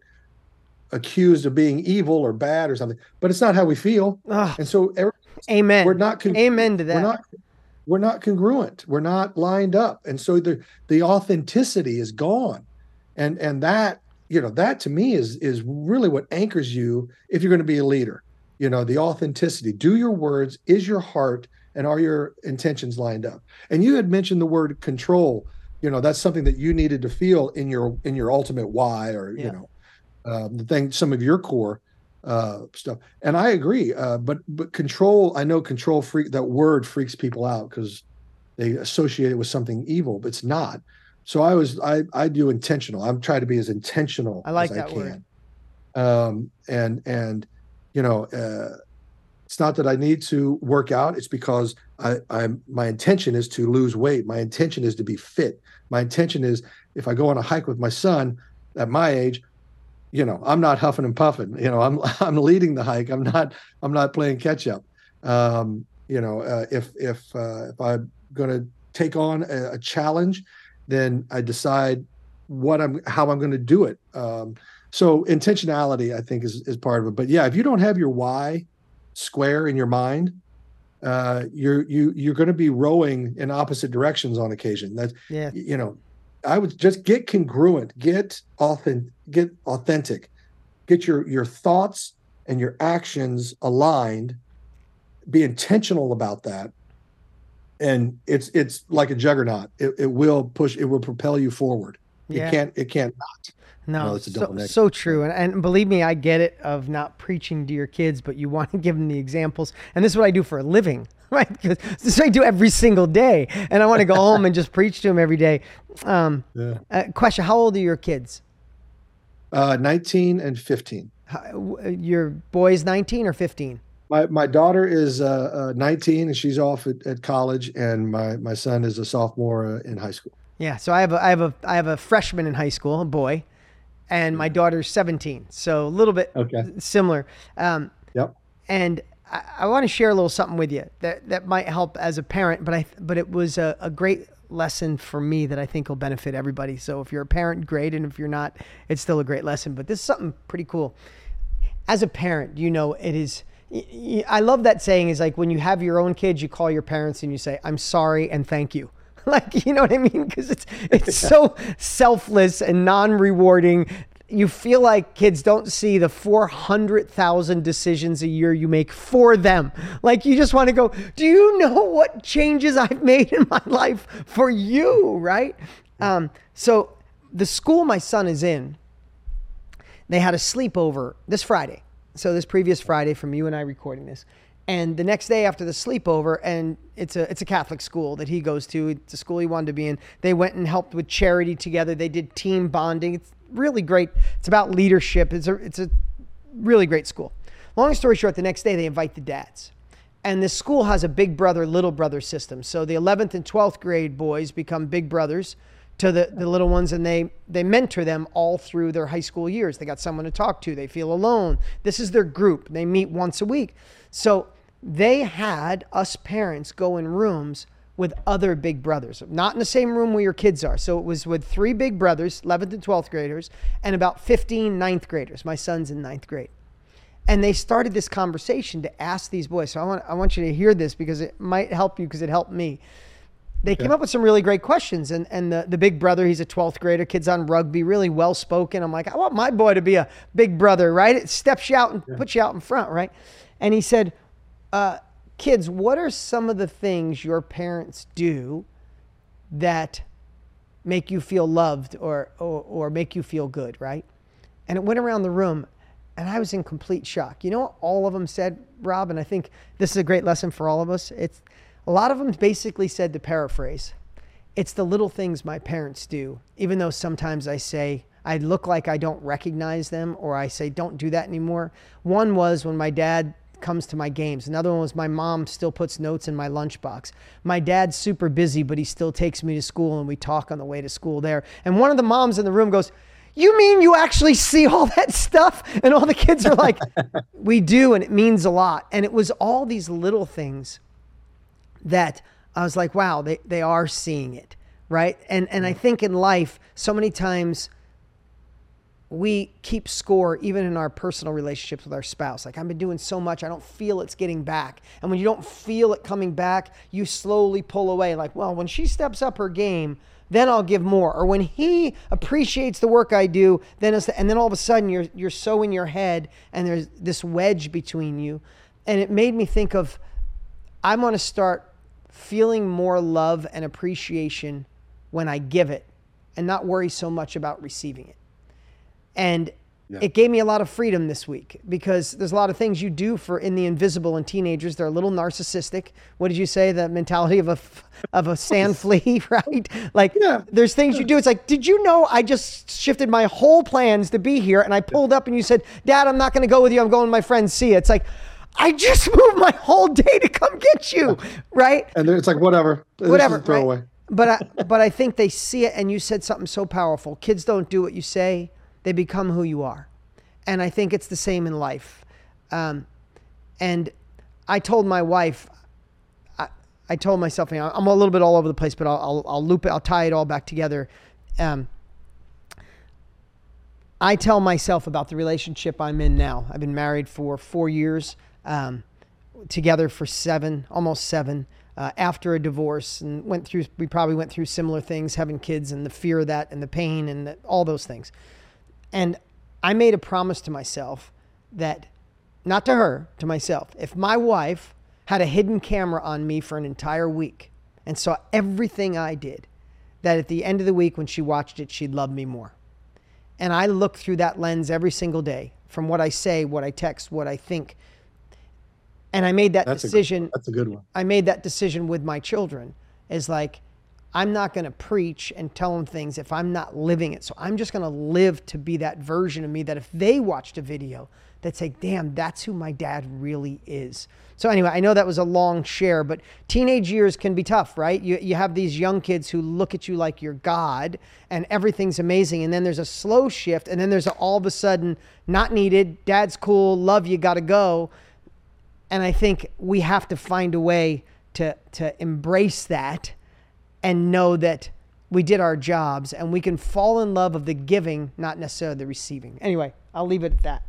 accused of being evil or bad or something, but it's not how we feel. Ugh. And so, every, amen. We're not. Con- amen to that. We're not. We're not congruent. We're not lined up, and so the the authenticity is gone, and and that, you know, that to me is is really what anchors you if you're going to be a leader. You know, the authenticity. Do your words. Is your heart and are your intentions lined up? And you had mentioned the word control. You know, that's something that you needed to feel in your in your ultimate why, or yeah. you know, uh, the thing, some of your core uh, stuff. And I agree. Uh, but but control, I know control freak, that word freaks people out because they associate it with something evil, but it's not. So I was I I do intentional. I'm trying to be as intentional I like as I that word. can. Um, and and you know, uh, it's not that I need to work out. It's because I I'm my intention is to lose weight. My intention is to be fit. My intention is if I go on a hike with my son at my age, you know, I'm not huffing and puffing. You know, I'm I'm leading the hike. I'm not I'm not playing catch up. Um, you know, uh, if if uh, if I'm going to take on a, a challenge, then I decide what I'm how I'm going to do it. Um, so intentionality, I think, is is part of it. But yeah, if you don't have your why square in your mind, uh, you're you you're going to be rowing in opposite directions on occasion. That's Yeah. you know, I would just get congruent, get authentic, get authentic, get your your thoughts and your actions aligned. Be intentional about that, and it's it's like a juggernaut. It, it will push. It will propel you forward. It Yeah. can't. It can't not. No, Well, it's a so double negative. so true, and and believe me, I get it of not preaching to your kids, but you want to give them the examples, and this is what I do for a living, right? Because this is what I do every single day, and I want to go home and just preach to them every day. Um, Yeah. uh, question: how old are your kids? Uh, nineteen and fifteen. How, w- your boy's nineteen or fifteen? My my daughter is uh, uh, nineteen and she's off at, at college, and my my son is a sophomore uh, in high school. Yeah, so I have a I have a I have a freshman in high school, a boy, and my daughter's seventeen, so a little bit Okay. similar. Um, Yep. and I, I want to share a little something with you that, that might help as a parent, but I but it was a, a great lesson for me that I think will benefit everybody. So if you're a parent, great, and if you're not, it's still a great lesson. But this is something pretty cool. As a parent, you know, it is. y- y- I love that saying is like when you have your own kids, you call your parents and you say, "I'm sorry and thank you." Like, you know what I mean? Because it's it's so selfless and non-rewarding. You feel like kids don't see the four hundred thousand decisions a year you make for them. Like you just want to go, do you know what changes I've made in my life for you, right? Um, so the school my son is in, they had a sleepover this Friday. So this previous Friday from you and I recording this. And the next day after the sleepover, and it's a it's a Catholic school that he goes to. It's a school he wanted to be in. They went and helped with charity together. They did team bonding. It's really great. It's about leadership. It's a it's a really great school. Long story short, the next day they invite the dads. And this school has a big brother, little brother system. So the eleventh and twelfth grade boys become big brothers to the, the little ones, and they they mentor them all through their high school years. They got someone to talk to. They feel alone. This is their group. They meet once a week. So they had us parents go in rooms with other big brothers, not in the same room where your kids are. So it was with three big brothers, eleventh and twelfth graders, and about fifteen ninth graders. My son's in ninth grade. And they started this conversation to ask these boys. So I want I want you to hear this because it might help you because it helped me. They Okay. came up with some really great questions. And and the, the big brother, he's a twelfth grader, kid's on rugby, really well-spoken. I'm like, I want my boy to be a big brother, right? It steps you out and puts you out in front, right? And he said, uh, kids, what are some of the things your parents do that make you feel loved or, or, or make you feel good, right? And it went around the room, and I was in complete shock. You know what all of them said, Rob? And I think this is a great lesson for all of us. It's a lot of them basically said, to paraphrase, it's the little things my parents do, even though sometimes I say, I look like I don't recognize them, or I say, don't do that anymore. One was when my dad comes to my games. Another one was my mom still puts notes in my lunchbox. My dad's super busy, but he still takes me to school and we talk on the way to school there. And one of the moms in the room goes, you mean you actually see all that stuff? And all the kids are like, we do, and it means a lot. And it was all these little things that I was like, wow, they, they are seeing it, right? And and I think in life, so many times we keep score even in our personal relationships with our spouse. Like, I've been doing so much, I don't feel it's getting back. And when you don't feel it coming back, you slowly pull away. Like, well, when she steps up her game, then I'll give more. Or when he appreciates the work I do, then it's the, and then all of a sudden you're you're so in your head, and there's this wedge between you. And it made me think of, I want to start feeling more love and appreciation when I give it, and not worry so much about receiving it. And Yeah. It gave me a lot of freedom this week because there's a lot of things you do for in the invisible in teenagers. They're a little narcissistic. What did you say? The mentality of a of a sand flea, right? Like Yeah. there's things you do. It's like, did you know I just shifted my whole plans to be here? And I pulled up and you said, Dad, I'm not going to go with you. I'm going with my friend Sia. It's like, I just moved my whole day to come get you, right? And then it's like, whatever. Whatever, Throw right? away. But I, but I think they see it, and you said something so powerful. Kids don't do what you say. They become who you are. And I think it's the same in life. Um, and I told my wife, I, I told myself, you know, I'm a little bit all over the place, but I'll, I'll, I'll loop it, I'll tie it all back together. Um, I tell myself about the relationship I'm in now. I've been married for four years, um, together for seven, almost seven, uh, after a divorce, and went through, we probably went through similar things, having kids and the fear of that and the pain and the, all those things. And I made a promise to myself that, not to her, to myself, if my wife had a hidden camera on me for an entire week and saw everything I did, that at the end of the week when she watched it, she'd love me more. And I look through that lens every single day from what I say, what I text, what I think. And I made that That's decision. A, that's a good one. I made that decision with my children is like, I'm not going to preach and tell them things if I'm not living it. So I'm just going to live to be that version of me that if they watched a video that say, damn, that's who my dad really is. So anyway, I know that was a long share, but teenage years can be tough, right? You you have these young kids who look at you like you're God and everything's amazing. And then there's a slow shift. And then there's a, all of a sudden, not needed, dad's cool, love you, got to go. And I think we have to find a way to to embrace that and know that we did our jobs and we can fall in love of the giving, not necessarily the receiving. Anyway, I'll leave it at that.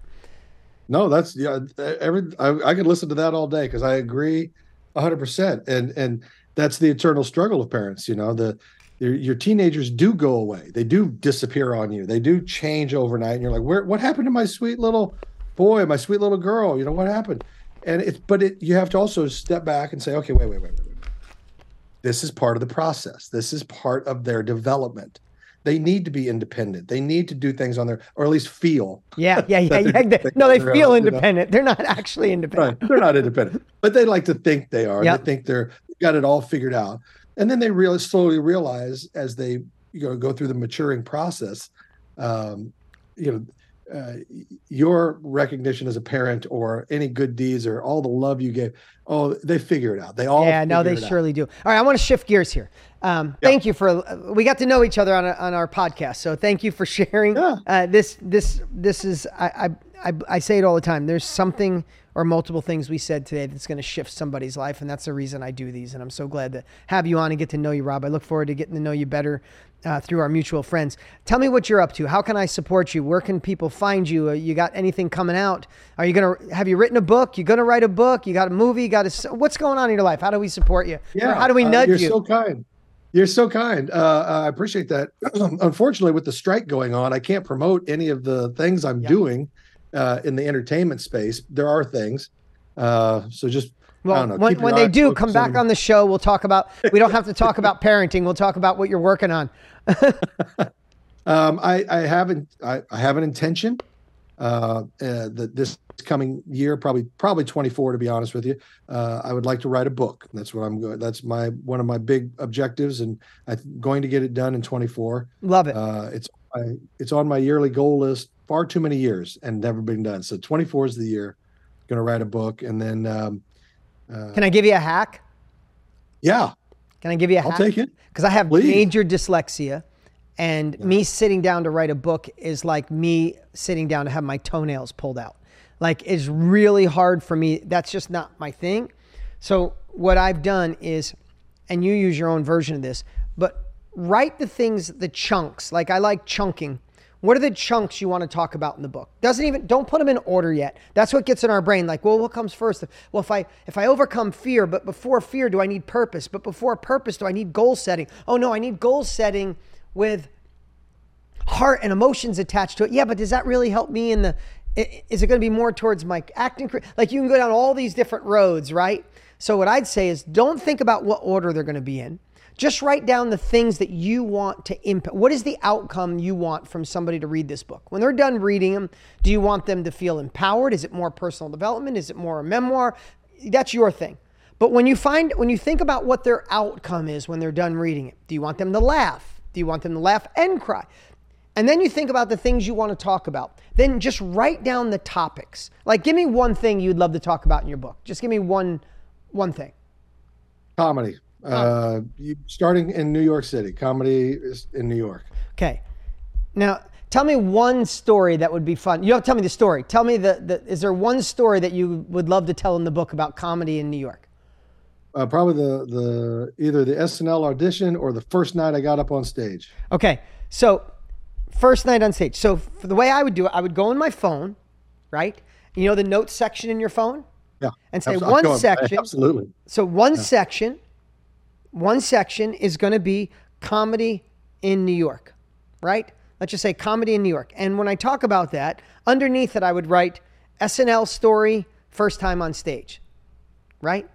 No, that's yeah. Every I, I could listen to that all day because I agree a hundred percent. And and that's the eternal struggle of parents. You know, the your, your teenagers do go away. They do disappear on you. They do change overnight. And you're like, where? What happened to my sweet little boy, my sweet little girl? You know, what happened? And it's but it you have to also step back and say, okay, wait, wait, wait, wait, wait. This is part of the process. This is part of their development. They need to be independent. They need to do things on their, or at least feel. Yeah, yeah, yeah. yeah. They, no, they feel own, independent. You know? They're not actually independent. Right. They're not independent, but they like to think they are. Yep. They think they're got it all figured out, and then they really slowly realize as they you know go through the maturing process, um, you know. Uh, your recognition as a parent or any good deeds or all the love you gave, oh, they figure it out. They all yeah, no, they surely out. do. All right, I want to shift gears here. Um, yeah. Thank you for we got to know each other on a, on our podcast, so thank you for sharing. Yeah. Uh, this this this is I, I I I say it all the time. There's something or multiple things we said today that's going to shift somebody's life, and that's the reason I do these. And I'm so glad to have you on and get to know you, Rob. I look forward to getting to know you better. Uh, through our mutual friends. Tell me what you're up to. How can I support you? Where can people find you? Uh, you got anything coming out? Are you going to, have you written a book? You going to write a book? You got a movie? You got a, what's going on in your life? How do we support you? Yeah. Or how do we nudge uh, you're you? You're so kind. You're so kind. Uh, I appreciate that. Unfortunately, with the strike going on, I can't promote any of the things I'm yep. doing uh, in the entertainment space. There are things. Uh, so just, Well, I don't know, when, when they do, come back on the show. We'll talk about, we don't have to talk about parenting. We'll talk about what you're working on. um, I, I haven't, I, I have an intention uh, uh, that this coming year, probably, probably twenty-four, to be honest with you, uh, I would like to write a book. That's what I'm going, that's my, one of my big objectives, and I'm going to get it done in twenty-four. Love it. Uh, it's, I, it's on my yearly goal list, far too many years and never been done. So twenty-four is the year. Going to write a book. And then, um, uh, can I give you a hack? Yeah. Can I give you a I'll hack? I'll take it. Because I have Please. major dyslexia, and yeah. me sitting down to write a book is like me sitting down to have my toenails pulled out. Like, it's really hard for me. That's just not my thing. So what I've done is, and you use your own version of this, but write the things, the chunks. Like, I like chunking. What are the chunks you want to talk about in the book? Doesn't even, don't put them in order yet. That's what gets in our brain. Like, well, what comes first? Well, if I, if I overcome fear, but before fear, do I need purpose? But before purpose, do I need goal setting? Oh no, I need goal setting with heart and emotions attached to it. Yeah, but does that really help me in the, is it going to be more towards my acting career? Like, you can go down all these different roads, right? So what I'd say is, don't think about what order they're going to be in. Just write down the things that you want to impact. What is the outcome you want from somebody to read this book? When they're done reading them, do you want them to feel empowered? Is it more personal development? Is it more a memoir? That's your thing. But when you find, when you think about what their outcome is when they're done reading it, do you want them to laugh? Do you want them to laugh and cry? And then you think about the things you want to talk about. Then just write down the topics. Like, give me one thing you'd love to talk about in your book. Just give me one, one thing. Comedy. Uh, you, starting in New York City. Comedy is in New York. Okay. Now, tell me one story that would be fun. You don't have to tell me the story. Tell me the, the is there one story that you would love to tell in the book about comedy in New York? Uh, probably the the either the S N L audition or the first night I got up on stage. Okay. So, first night on stage. So, for the way I would do it, I would go in my phone, right? You know the notes section in your phone? Yeah. And say absolutely. one Going, section. Absolutely. So, one yeah. section, one section is going to be comedy in New York, right? Let's just say comedy in New York. And when I talk about that, underneath it, I would write S N L story, first time on stage, right?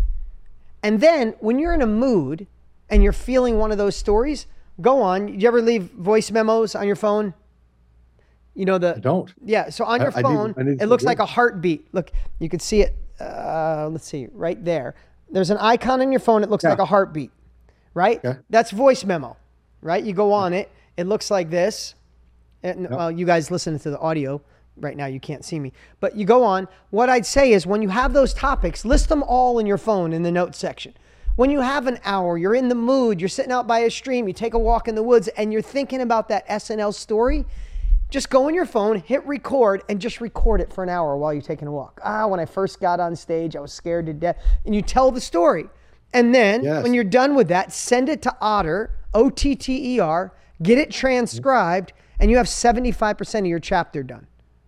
And then when you're in a mood and you're feeling one of those stories, go on. You ever leave voice memos on your phone? You know, the, I don't. Yeah. So on your I, phone, I need, I need it looks do. like a heartbeat. Look, you can see it. Uh, let's see right there. There's an icon on your phone. It looks yeah. like a heartbeat, right? Okay. That's voice memo, right? You go on it. It looks like this. And, yep. Well, you guys listening to the audio right now, you can't see me, but you go on. What I'd say is when you have those topics, list them all in your phone in the notes section. When you have an hour, you're in the mood, you're sitting out by a stream, you take a walk in the woods and you're thinking about that S N L story, just go on your phone, hit record, and just record it for an hour while you're taking a walk. Ah, when I first got on stage, I was scared to death. And you tell the story. And then yes. when you're done with that, send it to Otter, O T T E R, get it transcribed, and you have seventy-five percent of your chapter done.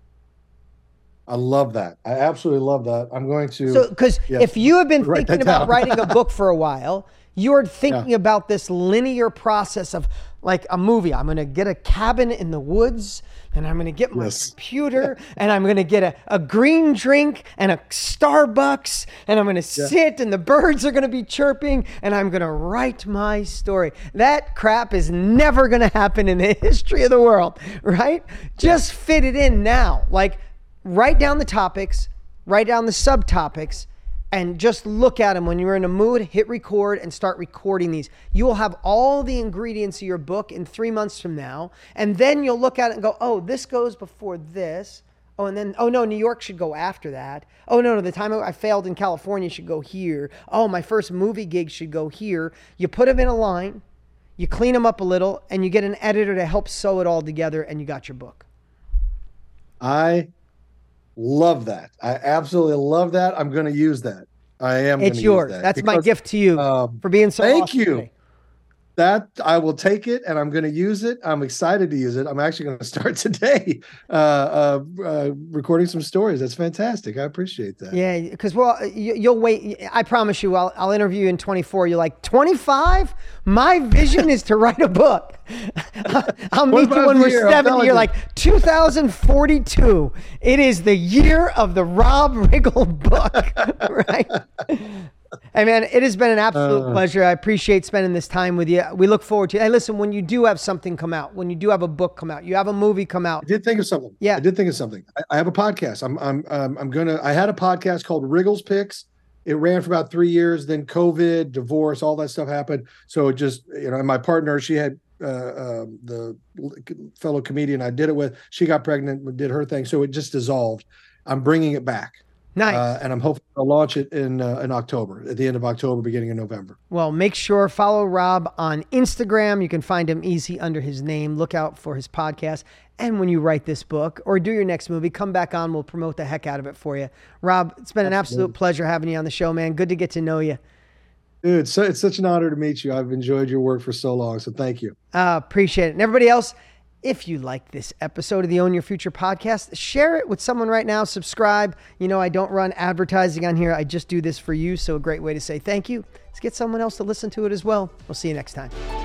I love that. I absolutely love that. I'm going to. So, because yes, if you have been thinking about down. writing a book for a while, you're thinking yeah. about this linear process of like a movie. I'm going to get a cabin in the woods and I'm going to get my yes. computer and I'm going to get a, a green drink and a Starbucks and I'm going to yeah. sit and the birds are going to be chirping and I'm going to write my story. That crap is never going to happen in the history of the world, right? Just fit it in now. Like, write down the topics, write down the subtopics, and just look at them. When you're in a mood, hit record and start recording these. You will have all the ingredients of your book in three months from now. And then you'll look at it and go, oh, this goes before this. Oh, and then, oh no, New York should go after that. Oh no, no, the time I failed in California should go here. Oh, my first movie gig should go here. You put them in a line, you clean them up a little, and you get an editor to help sew it all together, and you got your book. I love that. I absolutely love that. I'm going to use that. I am. It's yours. Use that That's because, my gift to you um, for being so Thank awesome you. Today. That I will take it and I'm going to use it. I'm excited to use it. I'm actually going to start today uh, uh, uh, recording some stories. That's fantastic. I appreciate that. Yeah, because well, you, you'll wait. I promise you, I'll, I'll interview you in twenty-four. You're like, twenty-five? My vision is to write a book. I'll meet you when we're seventy. You're like, two thousand forty-two. It is the year of the Rob Riggle book, right? Hey man, it has been an absolute uh, pleasure. I appreciate spending this time with you. We look forward to it. Hey, listen, when you do have something come out, when you do have a book come out, you have a movie come out. I did think of something. Yeah, I did think of something. I, I have a podcast. I'm I'm um, I'm gonna. I had a podcast called Riggles Picks. It ran for about three years. Then COVID, divorce, all that stuff happened. So it just, you know, and my partner, she had uh, um, the fellow comedian I did it with. She got pregnant, did her thing, so it just dissolved. I'm bringing it back. Nice. Uh, and I'm hoping to launch it in uh, in October, at the end of October, beginning of November. Well, make sure follow Rob on Instagram. You can find him easy under his name. Look out for his podcast. And when you write this book or do your next movie, come back on. We'll promote the heck out of it for you. Rob, it's been an Absolutely. absolute pleasure having you on the show, man. Good to get to know you. Dude, so, it's such an honor to meet you. I've enjoyed your work for so long, so thank you. Uh, appreciate it. And everybody else, if you like this episode of the Own Your Future podcast, share it with someone right now. Subscribe. You know, I don't run advertising on here. I just do this for you. So a great way to say thank you is get someone else to listen to it as well. We'll see you next time.